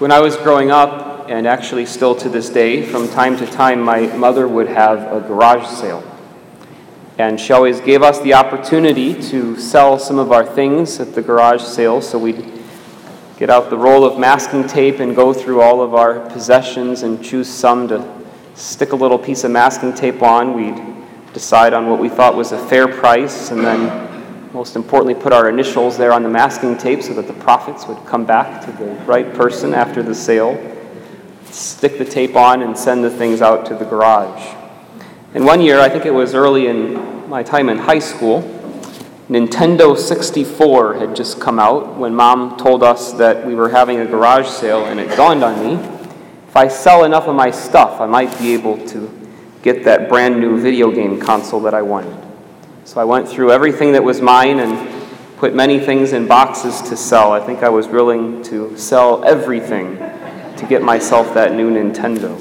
When I was growing up, and actually still to this day, from time to time my mother would have a garage sale. And she always gave us the opportunity to sell some of our things at the garage sale, so we'd get out the roll of masking tape and go through all of our possessions and choose some to stick a little piece of masking tape on. We'd decide on what we thought was a fair price, and then most importantly, put our initials there on the masking tape so that the profits would come back to the right person after the sale. Stick the tape on and send the things out to the garage. And one year, I think it was early in my time in high school, Nintendo 64 had just come out when Mom told us that we were having a garage sale, and it dawned on me, if I sell enough of my stuff, I might be able to get that brand new video game console that I wanted. So I went through everything that was mine and put many things in boxes to sell. I think I was willing to sell everything to get myself that new Nintendo.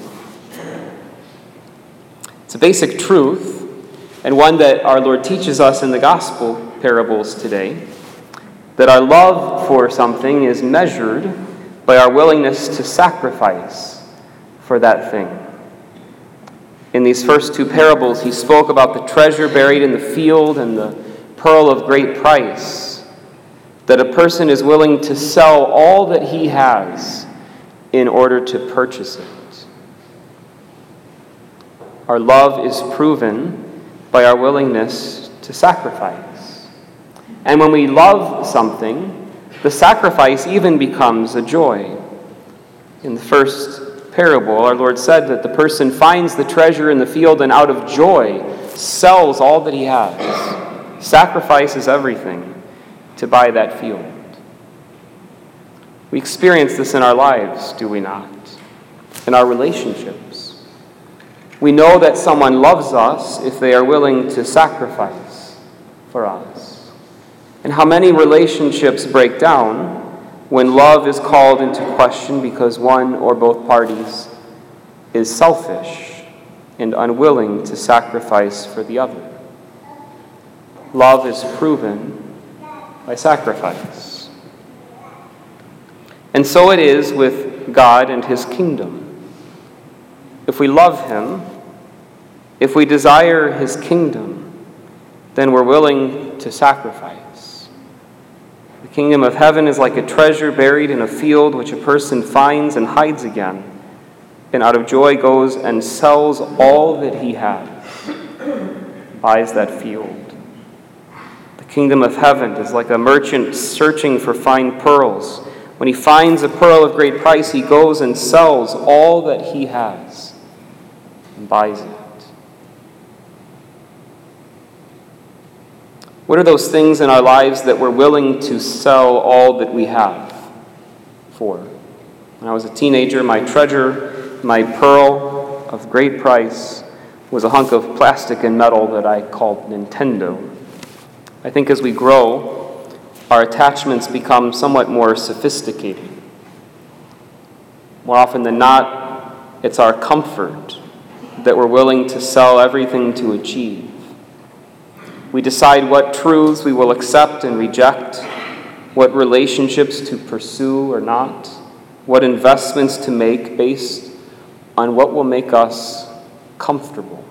It's a basic truth, and one that our Lord teaches us in the gospel parables today, that our love for something is measured by our willingness to sacrifice for that thing. In these first two parables, he spoke about the treasure buried in the field and the pearl of great price, that a person is willing to sell all that he has in order to purchase it. Our love is proven by our willingness to sacrifice. And when we love something, the sacrifice even becomes a joy. In the first parable, our Lord said that the person finds the treasure in the field and out of joy sells all that he has, sacrifices everything to buy that field. We experience this in our lives, do we not? In our relationships. We know that someone loves us if they are willing to sacrifice for us. And how many relationships break down when love is called into question because one or both parties is selfish and unwilling to sacrifice for the other. Love is proven by sacrifice. And so it is with God and his kingdom. If we love him, if we desire his kingdom, then we're willing to sacrifice. The kingdom of heaven is like a treasure buried in a field which a person finds and hides again, and out of joy goes and sells all that he has, buys that field. The kingdom of heaven is like a merchant searching for fine pearls. When he finds a pearl of great price, he goes and sells all that he has and buys it. What are those things in our lives that we're willing to sell all that we have for? When I was a teenager, my treasure, my pearl of great price, was a hunk of plastic and metal that I called Nintendo. I think as we grow, our attachments become somewhat more sophisticated. More often than not, it's our comfort that we're willing to sell everything to achieve. We decide what truths we will accept and reject, what relationships to pursue or not, what investments to make based on what will make us comfortable.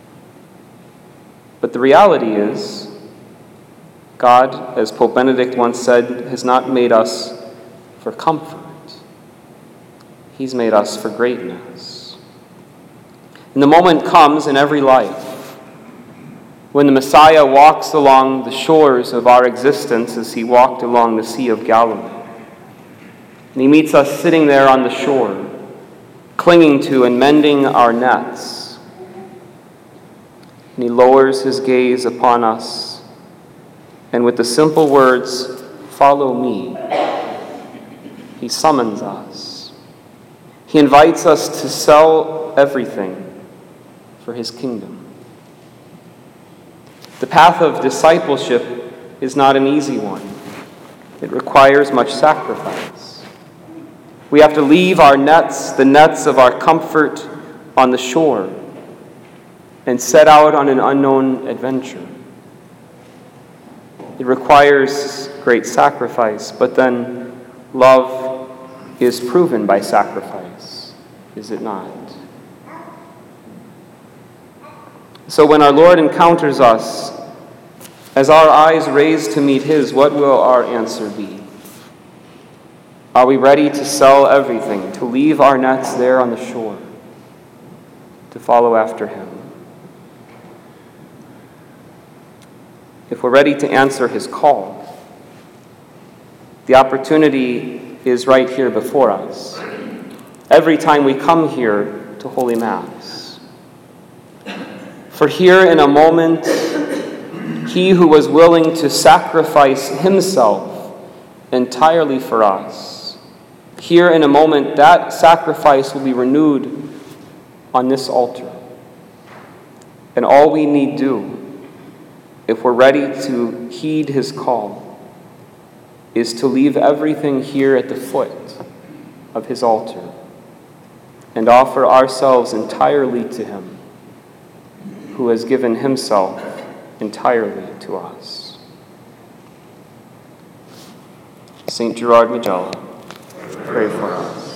But the reality is, God, as Pope Benedict once said, has not made us for comfort. He's made us for greatness. And the moment comes in every life when the Messiah walks along the shores of our existence as he walked along the Sea of Galilee. And he meets us sitting there on the shore, clinging to and mending our nets. And he lowers his gaze upon us, and with the simple words, "Follow me," he summons us. He invites us to sell everything for his kingdom. The path of discipleship is not an easy one. It requires much sacrifice. We have to leave our nets, the nets of our comfort, on the shore and set out on an unknown adventure. It requires great sacrifice, but then love is proven by sacrifice, is it not? So when our Lord encounters us, as our eyes raise to meet his, what will our answer be? Are we ready to sell everything, to leave our nets there on the shore, to follow after him? If we're ready to answer his call, the opportunity is right here before us. Every time we come here to Holy Mass. For here in a moment, he who was willing to sacrifice himself entirely for us, here in a moment, that sacrifice will be renewed on this altar. And all we need do, if we're ready to heed his call, is to leave everything here at the foot of his altar and offer ourselves entirely to him, who has given himself entirely to us. St. Gerard Majella, pray for us.